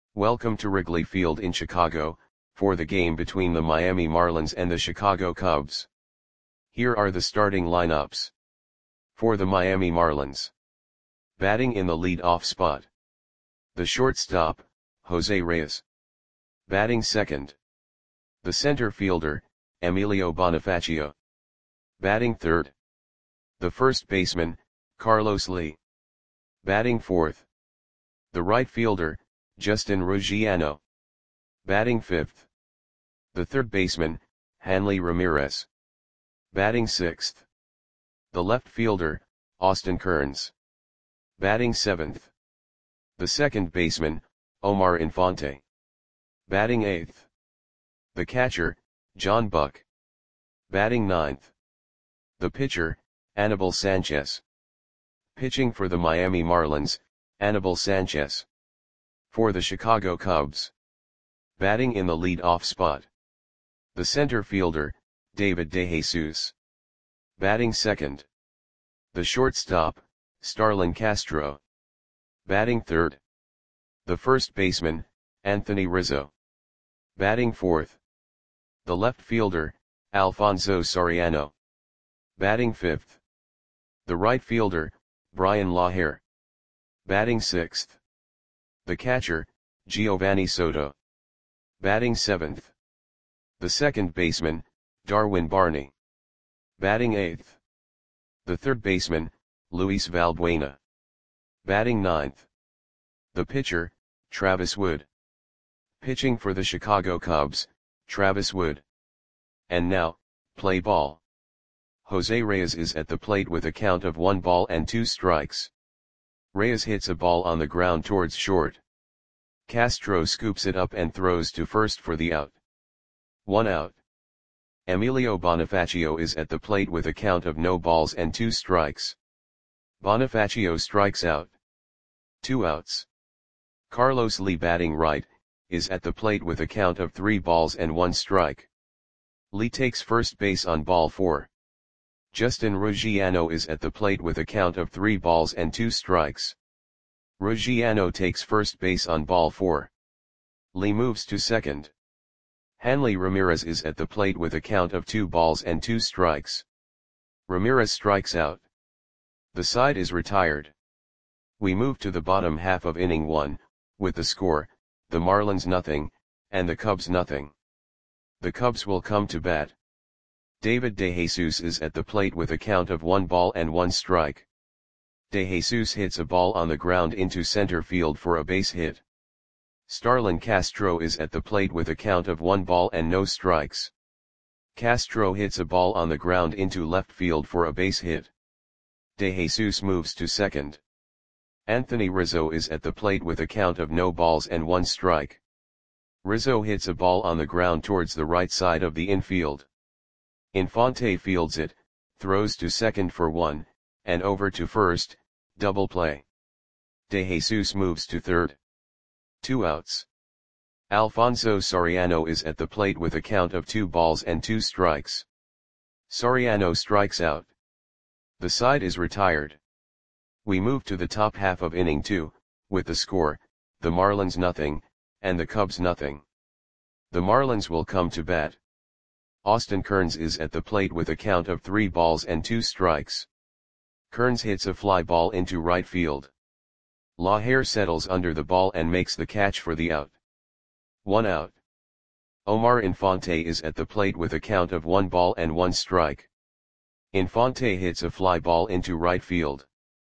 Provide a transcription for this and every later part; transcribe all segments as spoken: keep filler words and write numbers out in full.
Welcome to Wrigley Field in Chicago, for the game between the Miami Marlins and the Chicago Cubs. Here are the starting lineups. For the Miami Marlins. Batting in the lead-off spot. The shortstop, Jose Reyes. Batting second. The center fielder, Emilio Bonifacio. Batting third. The first baseman, Carlos Lee. Batting fourth. The right fielder, Justin Ruggiano. Batting fifth. The third baseman, Hanley Ramirez. Batting sixth. The left fielder, Austin Kearns. Batting seventh. The second baseman, Omar Infante. Batting eighth. The catcher, John Buck. Batting ninth. The pitcher, Anibal Sanchez. Pitching for the Miami Marlins, Anibal Sanchez. For the Chicago Cubs. Batting in the lead-off spot. The center fielder, David DeJesus. Batting second. The shortstop, Starlin Castro. Batting third. The first baseman, Anthony Rizzo. Batting fourth. The left fielder, Alfonso Soriano. Batting fifth. The right fielder, Brian Laher. Batting sixth. The catcher, Giovanni Soto. Batting seventh. The second baseman, Darwin Barney. Batting eighth. The third baseman, Luis Valbuena. Batting ninth. The pitcher, Travis Wood. Pitching for the Chicago Cubs, Travis Wood. And now, play ball. Jose Reyes is at the plate with a count of one ball and two strikes. Reyes hits a ball on the ground towards short. Castro scoops it up and throws to first for the out. One out. Emilio Bonifacio is at the plate with a count of no balls and two strikes. Bonifacio strikes out. Two outs. Carlos Lee, batting right, is at the plate with a count of three balls and one strike. Lee takes first base on ball four. Justin Ruggiano is at the plate with a count of three balls and two strikes. Ruggiano takes first base on ball four. Lee moves to second. Hanley Ramirez is at the plate with a count of two balls and two strikes. Ramirez strikes out. The side is retired. We move to the bottom half of inning one, with the score, the Marlins nothing, and the Cubs nothing. The Cubs will come to bat. David DeJesus is at the plate with a count of one ball and one strike. DeJesus hits a ball on the ground into center field for a base hit. Starlin Castro is at the plate with a count of one ball and no strikes. Castro hits a ball on the ground into left field for a base hit. DeJesus moves to second. Anthony Rizzo is at the plate with a count of no balls and one strike. Rizzo hits a ball on the ground towards the right side of the infield. Infante fields it, throws to second for one, and over to first, double play. DeJesus moves to third. Two outs. Alfonso Soriano is at the plate with a count of two balls and two strikes. Soriano strikes out. The side is retired. We move to the top half of inning two, with the score, the Marlins nothing, and the Cubs nothing. The Marlins will come to bat. Austin Kearns is at the plate with a count of three balls and two strikes. Kearns hits a fly ball into right field. Laher settles under the ball and makes the catch for the out. One out. Omar Infante is at the plate with a count of one ball and one strike. Infante hits a fly ball into right field.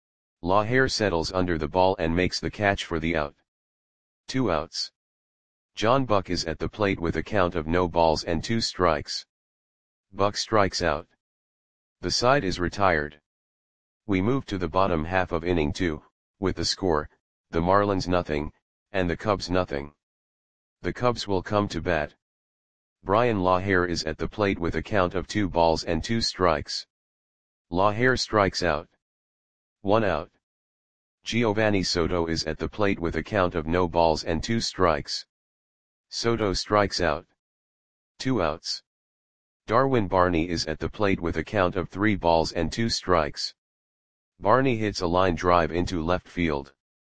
Laher settles under the ball and makes the catch for the out. Two outs. John Buck is at the plate with a count of no balls and two strikes. Buck strikes out. The side is retired. We move to the bottom half of inning two, with the score, the Marlins nothing, and the Cubs nothing. The Cubs will come to bat. Brian Laher is at the plate with a count of two balls and two strikes. Laher strikes out. One out. Giovanni Soto is at the plate with a count of no balls and two strikes. Soto strikes out. Two outs. Darwin Barney is at the plate with a count of three balls and two strikes. Barney hits a line drive into left field.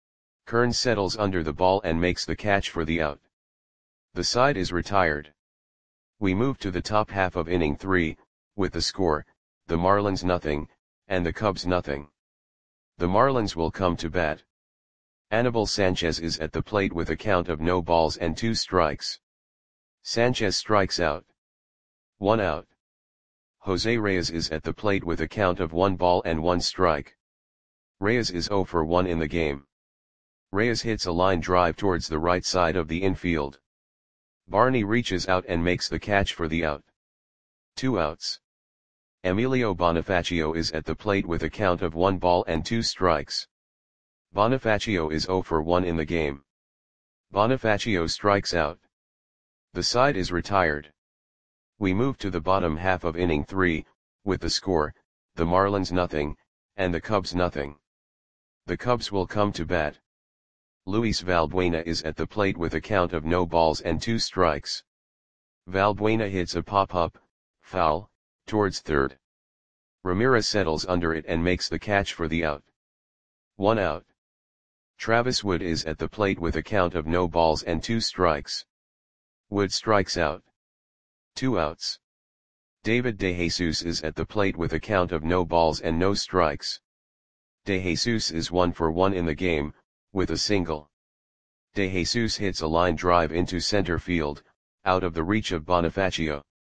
Kearns settles under the ball and makes the catch for the out. The side is retired. We move to the top half of inning three, with the score, the Marlins nothing, and the Cubs nothing. The Marlins will come to bat. Anibal Sanchez is at the plate with a count of no balls and two strikes. Sanchez strikes out. One out. Jose Reyes is at the plate with a count of one ball and one strike. Reyes is zero for one in the game. Reyes hits a line drive towards the right side of the infield. Barney reaches out and makes the catch for the out. Two outs. Emilio Bonifacio is at the plate with a count of one ball and two strikes. Bonifacio is zero for one in the game. Bonifacio strikes out. The side is retired. We move to the bottom half of inning three, with the score, the Marlins nothing, and the Cubs nothing. The Cubs will come to bat. Luis Valbuena is at the plate with a count of no balls and two strikes. Valbuena hits a pop-up, foul, towards third. Ramirez settles under it and makes the catch for the out. One out. Travis Wood is at the plate with a count of no balls and two strikes. Wood strikes out. Two outs. David DeJesus is at the plate with a count of no balls and no strikes. DeJesus is one for one in the game, with a single. DeJesus hits a line drive into center field, out of the reach of Bonifacio.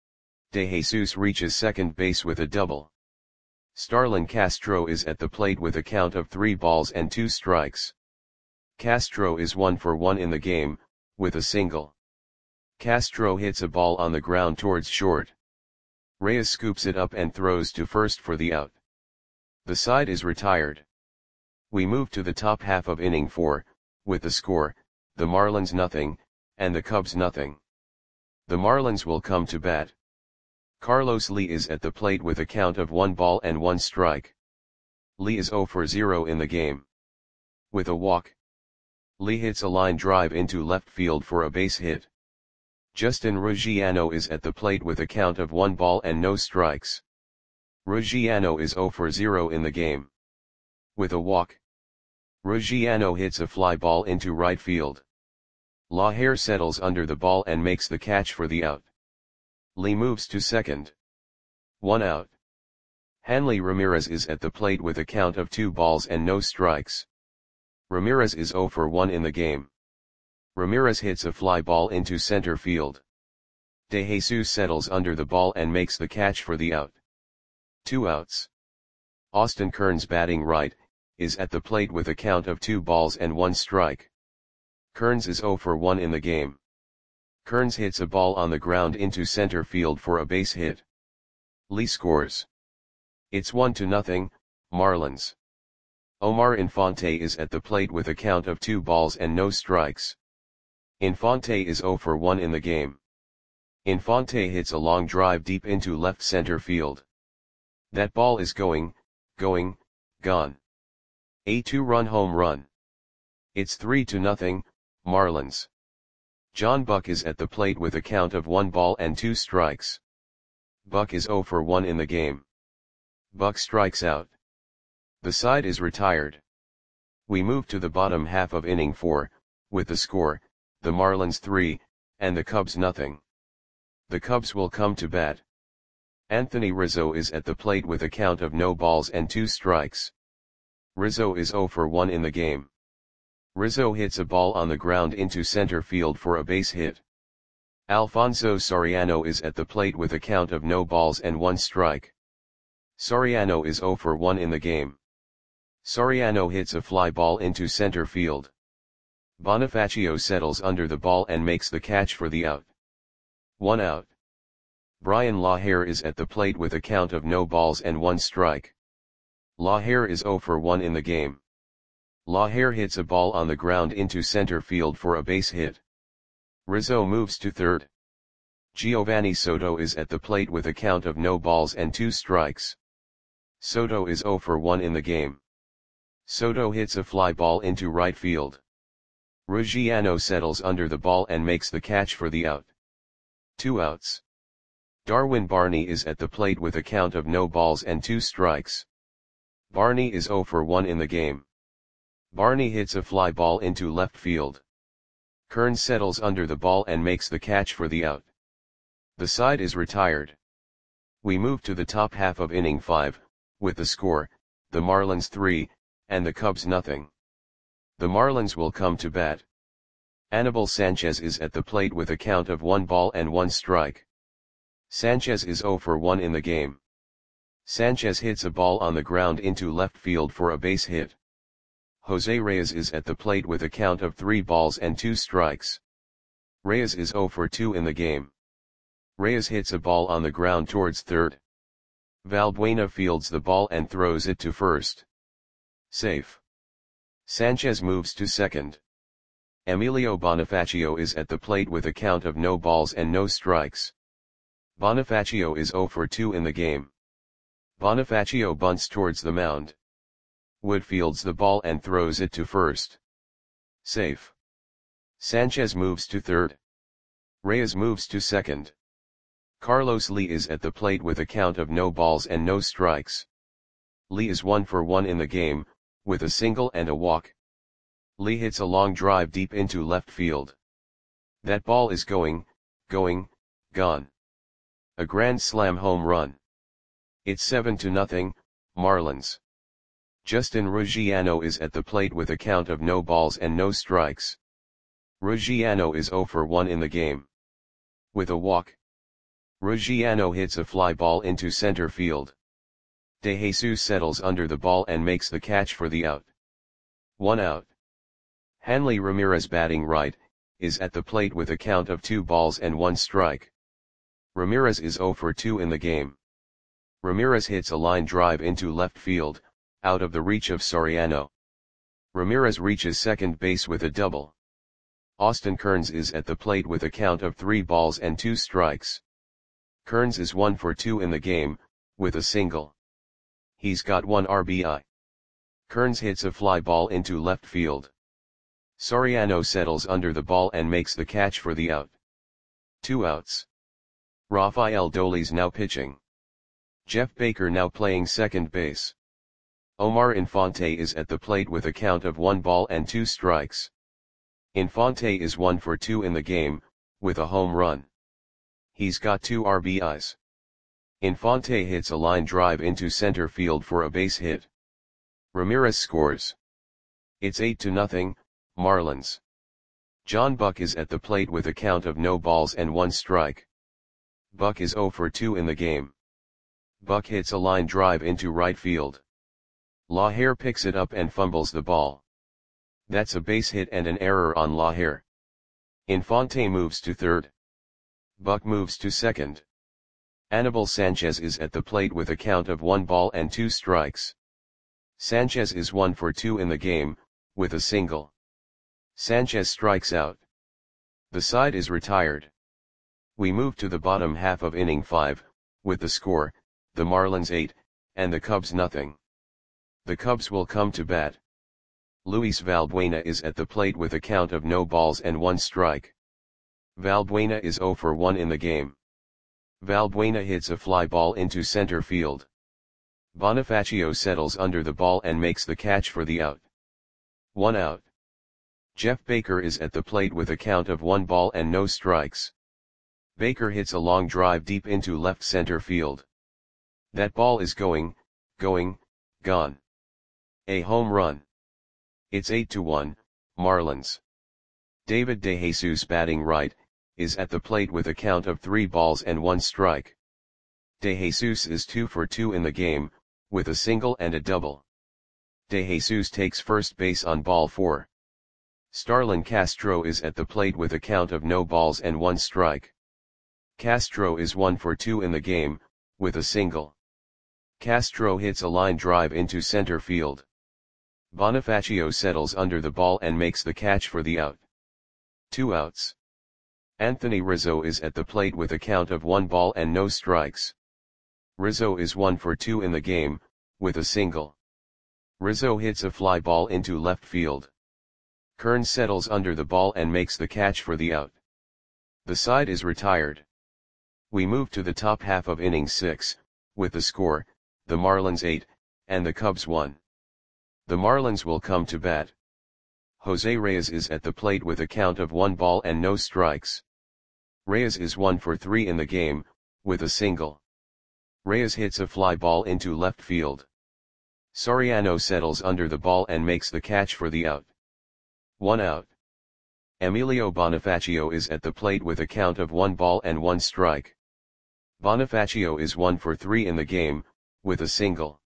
DeJesus reaches second base with a double. Starlin Castro is at the plate with a count of three balls and two strikes. Castro is one for one in the game, with a single. Castro hits a ball on the ground towards short. Reyes scoops it up and throws to first for the out. The side is retired. We move to the top half of inning four, with the score, the Marlins nothing, and the Cubs nothing. The Marlins will come to bat. Carlos Lee is at the plate with a count of one ball and one strike. Lee is zero for zero in the game. With a walk. Lee hits a line drive into left field for a base hit. Justin Ruggiano is at the plate with a count of one ball and no strikes. Ruggiano is zero for zero in the game. With a walk. Ruggiano hits a fly ball into right field. Laher settles under the ball and makes the catch for the out. Lee moves to second. One out. Hanley Ramirez is at the plate with a count of two balls and no strikes. Ramirez is zero for one in the game. Ramirez hits a fly ball into center field. DeJesus settles under the ball and makes the catch for the out. Two outs. Austin Kearns, batting right, is at the plate with a count of two balls and one strike. Kearns is zero for one in the game. Kearns hits a ball on the ground into center field for a base hit. Lee scores. It's one to nothing, Marlins. Omar Infante is at the plate with a count of two balls and no strikes. Infante is zero for one in the game. Infante hits a long drive deep into left center field. That ball is going, going, gone. A two-run home run. It's three to nothing, Marlins. John Buck is at the plate with a count of one ball and two strikes. Buck is zero for one in the game. Buck strikes out. The side is retired. We move to the bottom half of inning four, with the score, the Marlins three, and the Cubs nothing. The Cubs will come to bat. Anthony Rizzo is at the plate with a count of no balls and two strikes. Rizzo is zero for one in the game. Rizzo hits a ball on the ground into center field for a base hit. Alfonso Soriano is at the plate with a count of no balls and one strike. Soriano is zero for one in the game. Soriano hits a fly ball into center field. Bonifacio settles under the ball and makes the catch for the out. One out. Brian Laher is at the plate with a count of no balls and one strike. Laher is zero for one in the game. Laher hits a ball on the ground into center field for a base hit. Rizzo moves to third. Giovanni Soto is at the plate with a count of no balls and two strikes. Soto is zero for one in the game. Soto hits a fly ball into right field. Ruggiano settles under the ball and makes the catch for the out. Two outs. Darwin Barney is at the plate with a count of no balls and two strikes. Barney is zero for one in the game. Barney hits a fly ball into left field. Kearns settles under the ball and makes the catch for the out. The side is retired. We move to the top half of inning five, with the score, the Marlins three, and the Cubs nothing. The Marlins will come to bat. Anibal Sanchez is at the plate with a count of one ball and one strike. Sanchez is zero for one in the game. Sanchez hits a ball on the ground into left field for a base hit. Jose Reyes is at the plate with a count of three balls and two strikes. Reyes is zero for two in the game. Reyes hits a ball on the ground towards third. Valbuena fields the ball and throws it to first. Safe. Sanchez moves to second. Emilio Bonifacio is at the plate with a count of no balls and no strikes. Bonifacio is zero for two in the game. Bonifacio bunts towards the mound. Wood fields the ball and throws it to first. Safe. Sanchez moves to third. Reyes moves to second. Carlos Lee is at the plate with a count of no balls and no strikes. Lee is one for one in the game, with a single and a walk. Lee hits a long drive deep into left field. That ball is going, going, gone. A grand slam home run. It's seven to nothing, Marlins. Justin Ruggiano is at the plate with a count of no balls and no strikes. Ruggiano is zero for one in the game. With a walk. Ruggiano hits a fly ball into center field. De Jesus settles under the ball and makes the catch for the out. One out. Hanley Ramirez, batting right, is at the plate with a count of two balls and one strike. Ramirez is zero for two in the game. Ramirez hits a line drive into left field, out of the reach of Soriano. Ramirez reaches second base with a double. Austin Kearns is at the plate with a count of three balls and two strikes. Kearns is one for two in the game, with a single. He's got one R B I. Kearns hits a fly ball into left field. Soriano settles under the ball and makes the catch for the out. Two outs. Rafael Dolis now pitching. Jeff Baker now playing second base. Omar Infante is at the plate with a count of one ball and two strikes. Infante is one for two in the game, with a home run. He's got two R B Is. Infante hits a line drive into center field for a base hit. Ramirez scores. It's eight to nothing, Marlins. John Buck is at the plate with a count of no balls and one strike. Buck is zero for two in the game. Buck hits a line drive into right field. Laher picks it up and fumbles the ball. That's a base hit and an error on Laher. Infante moves to third. Buck moves to second. Anibal Sanchez is at the plate with a count of one ball and two strikes. Sanchez is one for two in the game, with a single. Sanchez strikes out. The side is retired. We move to the bottom half of inning five, with the score, the Marlins eight, and the Cubs nothing. The Cubs will come to bat. Luis Valbuena is at the plate with a count of no balls and one strike. Valbuena is zero for one in the game. Valbuena hits a fly ball into center field. Bonifacio settles under the ball and makes the catch for the out. One out. Jeff Baker is at the plate with a count of one ball and no strikes. Baker hits a long drive deep into left center field. That ball is going, going, gone. A home run. It's eight to one, Marlins. David De Jesus, batting right, is at the plate with a count of three balls and one strike. De Jesus is two for two in the game, with a single and a double. De Jesus takes first base on ball four. Starlin Castro is at the plate with a count of no balls and one strike. Castro is one for two in the game, with a single. Castro hits a line drive into center field. Bonifacio settles under the ball and makes the catch for the out. Two outs. Anthony Rizzo is at the plate with a count of one ball and no strikes. Rizzo is one for two in the game, with a single. Rizzo hits a fly ball into left field. Kearns settles under the ball and makes the catch for the out. The side is retired. We move to the top half of inning six, with the score, the Marlins eight, and the Cubs one. The Marlins will come to bat. Jose Reyes is at the plate with a count of one ball and no strikes. Reyes is one for three in the game, with a single. Reyes hits a fly ball into left field. Soriano settles under the ball and makes the catch for the out. One out. Emilio Bonifacio is at the plate with a count of one ball and one strike. Bonifacio is one for three in the game, with a single.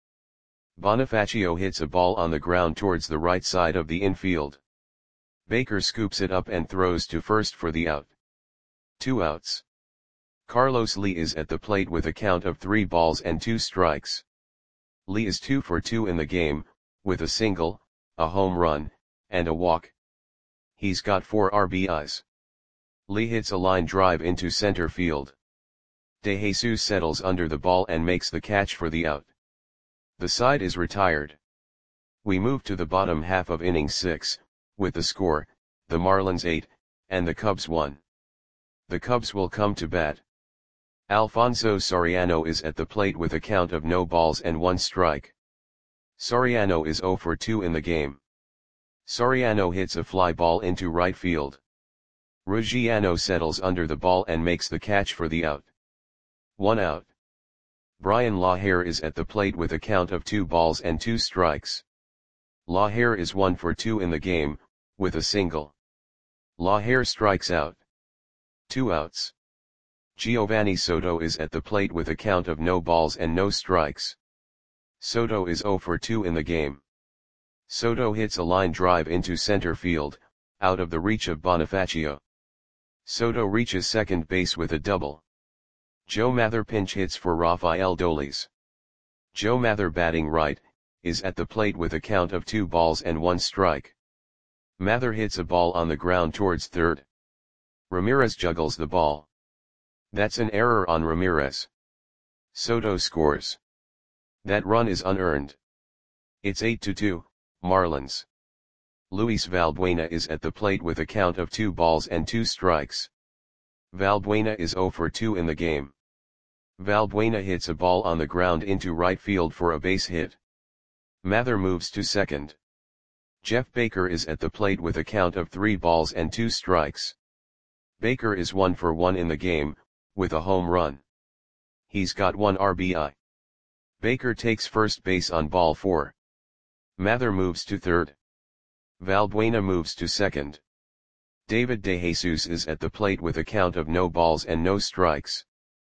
Bonifacio hits a ball on the ground towards the right side of the infield. Baker scoops it up and throws to first for the out. Two outs. Carlos Lee is at the plate with a count of three balls and two strikes. Lee is two for two in the game, with a single, a home run, and a walk. He's got four R B Is. Lee hits a line drive into center field. De Jesus settles under the ball and makes the catch for the out. The side is retired. We move to the bottom half of inning six, with the score, the Marlins eight, and the Cubs one. The Cubs will come to bat. Alfonso Soriano is at the plate with a count of no balls and one strike. Soriano is zero for two in the game. Soriano hits a fly ball into right field. Ruggiano settles under the ball and makes the catch for the out. One out. Brian Lahair is at the plate with a count of two balls and two strikes. Lahair is one for two in the game, with a single. Lahair strikes out. Two outs. Giovanni Soto is at the plate with a count of no balls and no strikes. Soto is zero for two in the game. Soto hits a line drive into center field, out of the reach of Bonifacio. Soto reaches second base with a double. Joe Mather pinch hits for Rafael Dolis. Joe Mather, batting right, is at the plate with a count of two balls and one strike. Mather hits a ball on the ground towards third. Ramirez juggles the ball. That's an error on Ramirez. Soto scores. That run is unearned. It's eight to two, Marlins. Luis Valbuena is at the plate with a count of two balls and two strikes. Valbuena is zero for two in the game. Valbuena hits a ball on the ground into right field for a base hit. Mather moves to second. Jeff Baker is at the plate with a count of three balls and two strikes. Baker is one for one in the game, with a home run. He's got one R B I. Baker takes first base on ball four. Mather moves to third. Valbuena moves to second. David De Jesus is at the plate with a count of no balls and no strikes.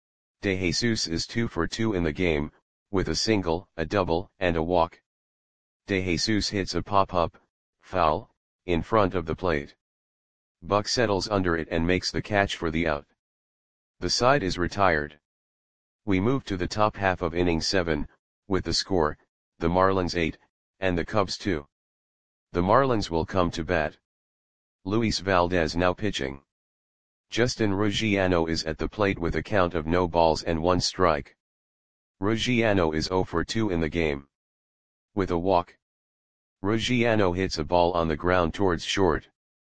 De Jesus is two for two in the game, with a single, a double, and a walk. De Jesus hits a pop-up, foul, in front of the plate. Buck settles under it and makes the catch for the out. The side is retired. We move to the top half of inning seven, with the score, the Marlins eight, and the Cubs two. The Marlins will come to bat. Luis Valdez now pitching. Justin Ruggiano is at the plate with a count of no balls and one strike. Ruggiano is zero for two in the game. With a walk. Ruggiano hits a ball on the ground towards short.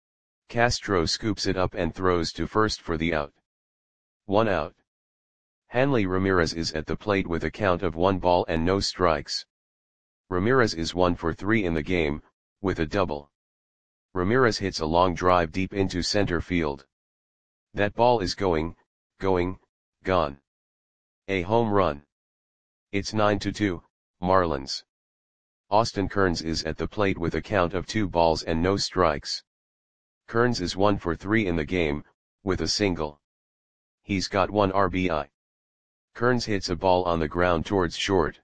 Castro scoops it up and throws to first for the out. One out. Hanley Ramirez is at the plate with a count of one ball and no strikes. Ramirez is one for three in the game, with a double. Ramirez hits a long drive deep into center field. That ball is going, going, gone. A home run. It's nine to two, Marlins. Austin Kearns is at the plate with a count of two balls and no strikes. Kearns is one for three in the game, with a single. He's got one R B I. Kearns hits a ball on the ground towards short.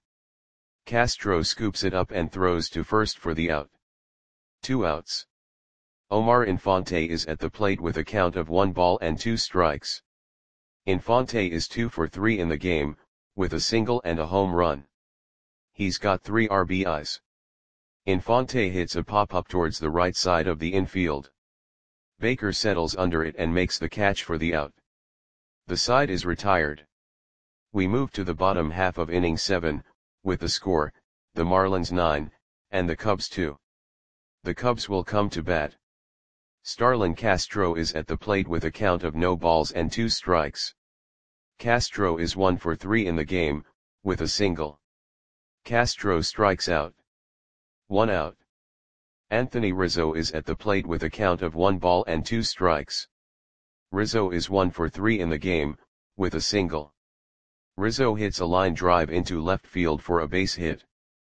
Castro scoops it up and throws to first for the out. Two outs. Omar Infante is at the plate with a count of one ball and two strikes. Infante is two for three in the game, with a single and a home run. He's got three R B Is. Infante hits a pop-up towards the right side of the infield. Baker settles under it and makes the catch for the out. The side is retired. We move to the bottom half of inning seven, with the score, the Marlins nine, and the Cubs two. The Cubs will come to bat. Starlin Castro is at the plate with a count of no balls and two strikes. Castro is one for three in the game, with a single. Castro strikes out. One out. Anthony Rizzo is at the plate with a count of one ball and two strikes. Rizzo is one for three in the game, with a single. Rizzo hits a line drive into left field for a base hit.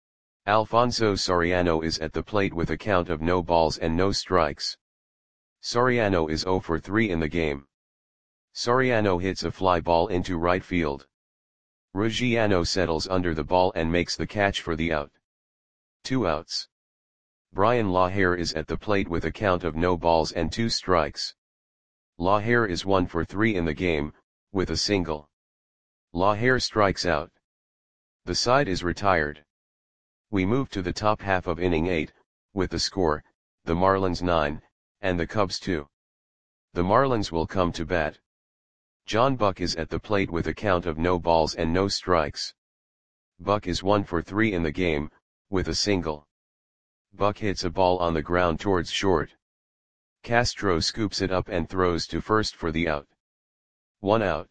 Alfonso Soriano is at the plate with a count of no balls and no strikes. Soriano is zero for three in the game. Soriano hits a fly ball into right field. Ruggiano settles under the ball and makes the catch for the out. Two outs. Brian Lahair is at the plate with a count of no balls and two strikes. Lahair is one for three in the game, with a single. Lahair strikes out. The side is retired. We move to the top half of inning eight, with the score, the Marlins nine, and the Cubs two. The Marlins will come to bat. John Buck is at the plate with a count of no balls and no strikes. Buck is one for three in the game, with a single. Buck hits a ball on the ground towards short. Castro scoops it up and throws to first for the out. One out.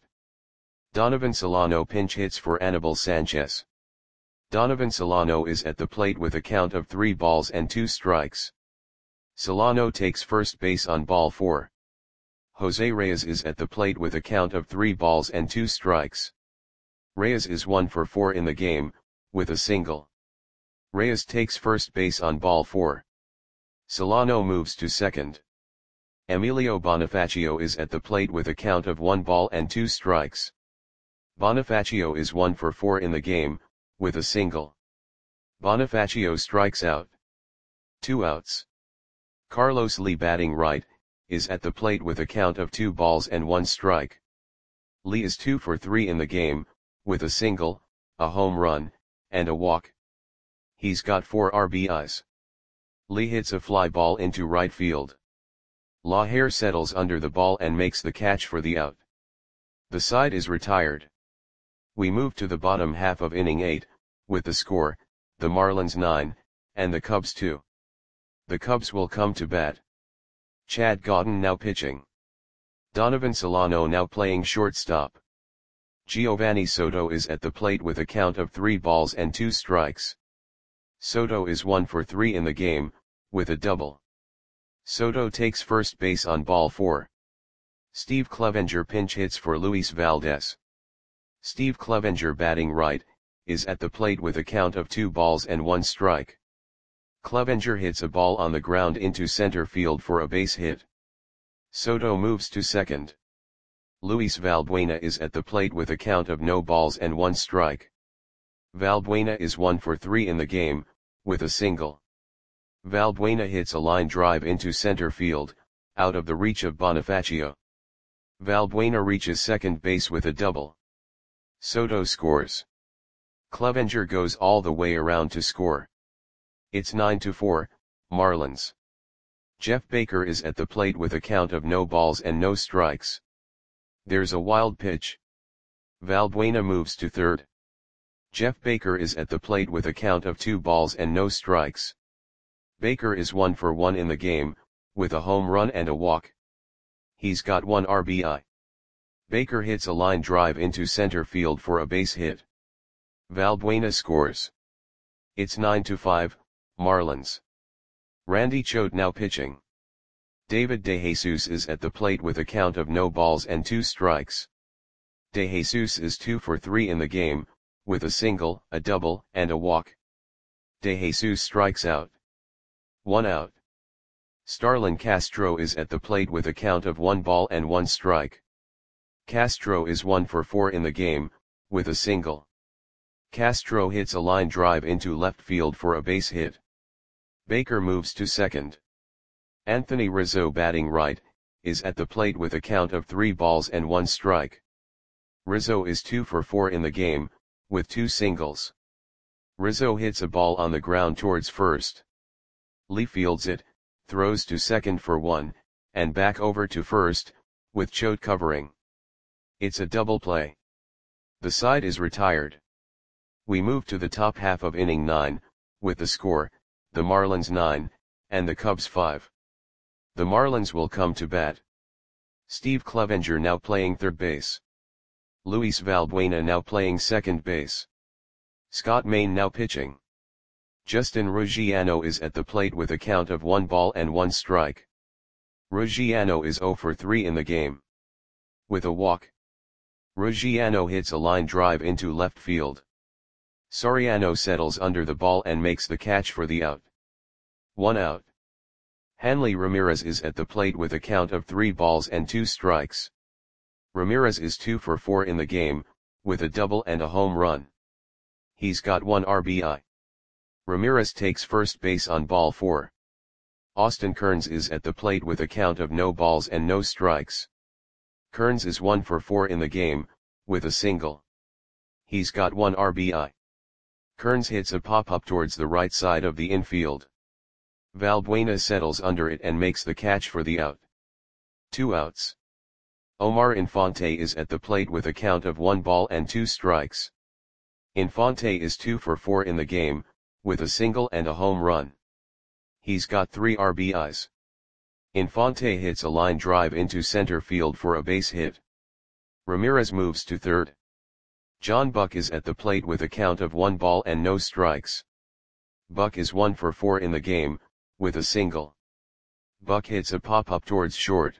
Donovan Solano pinch hits for Anibal Sanchez. Donovan Solano is at the plate with a count of three balls and two strikes. Solano takes first base on ball four. Jose Reyes is at the plate with a count of three balls and two strikes. Reyes is one for four in the game, with a single. Reyes takes first base on ball four. Solano moves to second. Emilio Bonifacio is at the plate with a count of one ball and two strikes. Bonifacio is one for four in the game, with a single. Bonifacio strikes out. Two outs. Carlos Lee, batting right, is at the plate with a count of two balls and one strike. Lee is two for three in the game, with a single, a home run, and a walk. He's got four R B Is. Lee hits a fly ball into right field. Lahair settles under the ball and makes the catch for the out. The side is retired. We move to the bottom half of inning eight, with the score, the Marlins nine, and the Cubs two. The Cubs will come to bat. Chad Gaudin now pitching. Donovan Solano now playing shortstop. Giovanni Soto is at the plate with a count of three balls and two strikes. Soto is one for three in the game, with a double. Soto takes first base on ball four. Steve Clevenger pinch hits for Luis Valdez. Steve Clevenger, batting right, is at the plate with a count of two balls and one strike. Clevenger hits a ball on the ground into center field for a base hit. Soto moves to second. Luis Valbuena is at the plate with a count of no balls and one strike. Valbuena is one for three in the game, with a single. Valbuena hits a line drive into center field, out of the reach of Bonifacio. Valbuena reaches second base with a double. Soto scores. Clevenger goes all the way around to score. It's nine to four, Marlins. Jeff Baker is at the plate with a count of no balls and no strikes. There's a wild pitch. Valbuena moves to third. Jeff Baker is at the plate with a count of two balls and no strikes. Baker is one for one in the game, with a home run and a walk. He's got one R B I. Baker hits a line drive into center field for a base hit. Valbuena scores. It's nine to five, Marlins. Randy Choate now pitching. David DeJesus is at the plate with a count of no balls and two strikes. DeJesus is two for three in the game, with a single, a double, and a walk. DeJesus strikes out. One out. Starlin Castro is at the plate with a count of one ball and one strike. Castro is one for four in the game, with a single. Castro hits a line drive into left field for a base hit. Baker moves to second. Anthony Rizzo, batting right, is at the plate with a count of three balls and one strike. Rizzo is two for four in the game, with two singles. Rizzo hits a ball on the ground towards first. Lee fields it, throws to second for one, and back over to first, with Choate covering. It's a double play. The side is retired. We move to the top half of inning nine, with the score, the Marlins nine, and the Cubs five. The Marlins will come to bat. Steve Clevenger now playing third base. Luis Valbuena now playing second base. Scott Main now pitching. Justin Ruggiano is at the plate with a count of one ball and one strike. Ruggiano is zero for three in the game. With a walk, Ruggiano hits a line drive into left field. Soriano settles under the ball and makes the catch for the out. One out. Hanley Ramirez is at the plate with a count of three balls and two strikes. Ramirez is two for four in the game, with a double and a home run. He's got one R B I. Ramirez takes first base on ball four. Austin Kearns is at the plate with a count of no balls and no strikes. Kearns is one for four in the game, with a single. He's got one R B I. Kearns hits a pop-up towards the right side of the infield. Valbuena settles under it and makes the catch for the out. Two outs. Omar Infante is at the plate with a count of one ball and two strikes. Infante is two for four in the game, with a single and a home run. He's got three R B Is. Infante hits a line drive into center field for a base hit. Ramirez moves to third. John Buck is at the plate with a count of one ball and no strikes. Buck is one for four in the game, with a single. Buck hits a pop-up towards short.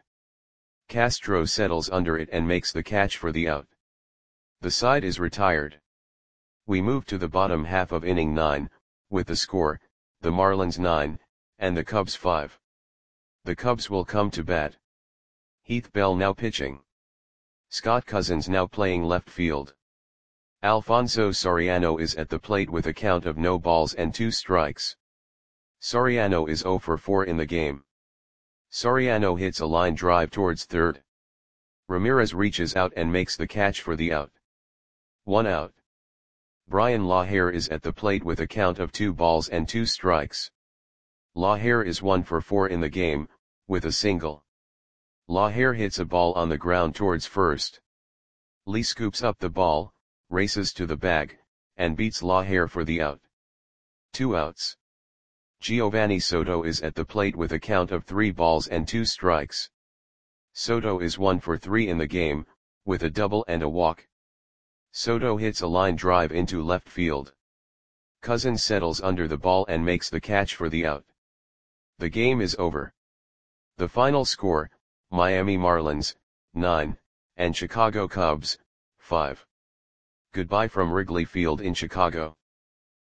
Castro settles under it and makes the catch for the out. The side is retired. We move to the bottom half of inning nine, with the score, the Marlins nine, and the Cubs five. The Cubs will come to bat. Heath Bell now pitching. Scott Cousins now playing left field. Alfonso Soriano is at the plate with a count of no balls and two strikes. Soriano is zero for four in the game. Soriano hits a line drive towards third. Ramirez reaches out and makes the catch for the out. One out. Brian Lahair is at the plate with a count of two balls and two strikes. Lahair is one for four in the game, with a single. Lahair hits a ball on the ground towards first. Lee scoops up the ball, races to the bag, and beats Lahair for the out. Two outs. Giovanni Soto is at the plate with a count of three balls and two strikes. Soto is one for three in the game, with a double and a walk. Soto hits a line drive into left field. Cousins settles under the ball and makes the catch for the out. The game is over. The final score, Miami Marlins, nine, and Chicago Cubs, five. Goodbye from Wrigley Field in Chicago.